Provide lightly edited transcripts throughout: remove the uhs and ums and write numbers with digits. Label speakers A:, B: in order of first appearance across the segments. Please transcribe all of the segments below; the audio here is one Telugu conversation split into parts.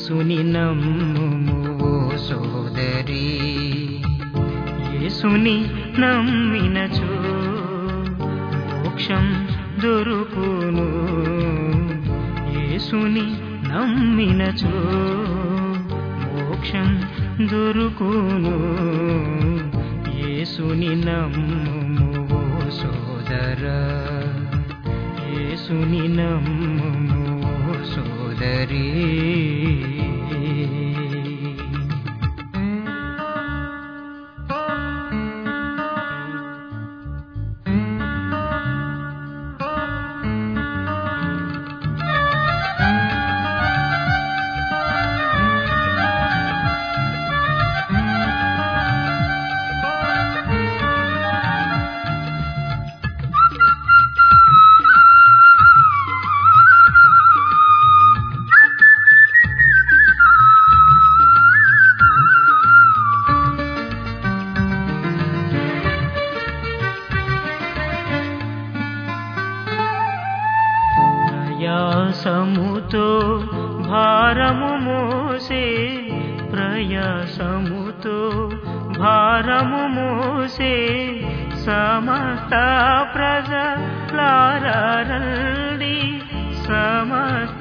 A: యేసుని నమ్ముము ఓ సోదరి, యేసుని నమ్మినచో మోక్షం దొరుకును. యేసుని నమ్మినచో మోక్షం దొరుకును. యేసుని నమ్ముము ఓ సోదరా, యేసుని నమ్ముము ఓ సోదరీ. ప్రయాసముతో భారము మోసే, ప్రయాసముతో భారము మోసే సమస్త ప్రజలారండి, సమస్త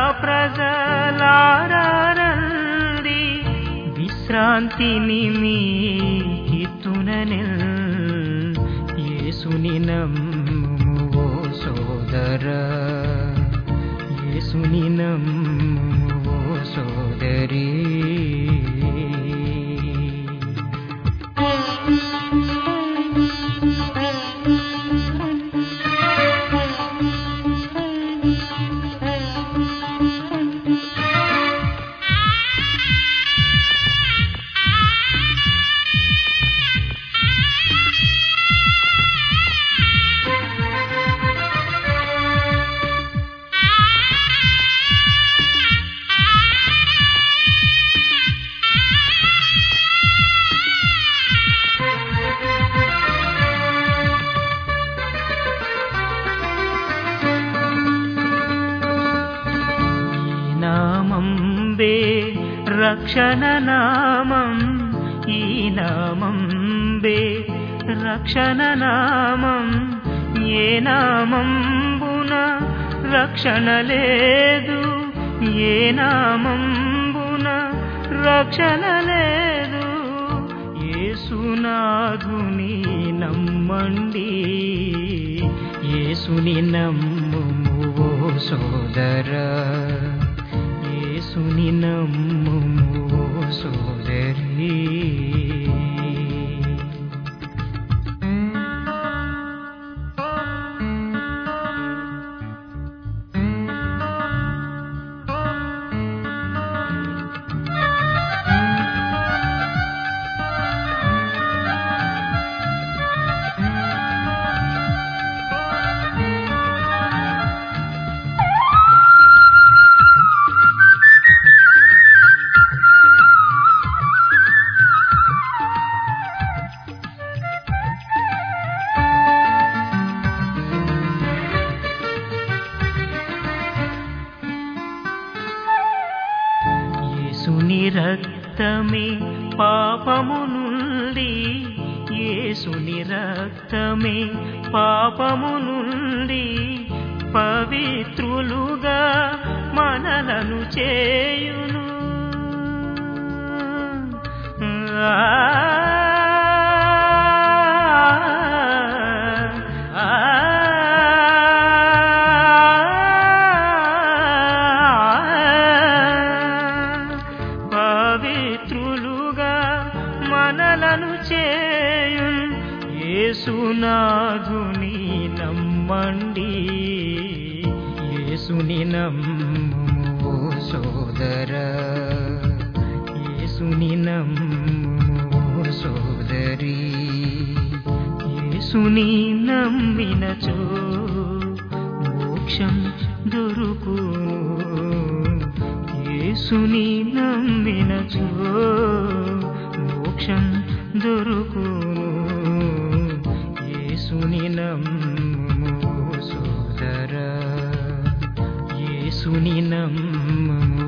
A: ప్రజలారండి. విశ్రాంతిని మీకిత్తుననెల్ యేసుని నమ్ముము ఓ సోదరా, యేసుని నమ్ముము ఓ సోదరీ. రక్షణ నామం, ఈ నామం బే రక్షణ నామం. ఏ నామంబున రక్షణ లేదు, ఏ నామంబున రక్షణ లేదు. యేసునాథుని నమ్మండి, యేసుని నమ్ముము ఓ సోదరా, యేసుని నమ్ముము ఓ సోదరీ. యేసుని రక్తమే పాపము నుండి, యేసుని రక్తమే పాపము నుండి పవిత్రులుగా మనలను చేయును. పవిత్రులుగా మనలను చేయున్. యేసునాథుని నమ్మండి, యేసుని నమ్ముము ఓ సోదరా, యేసుని నమ్ముము ఓ సోదరీ. యేసుని నమ్మినచో మోక్షం దొరుకును. యేసుని నమ్మినచో మోక్షం దొరుకును. యేసుని నమ్ముము సోదరా, యేసుని నమ్ముము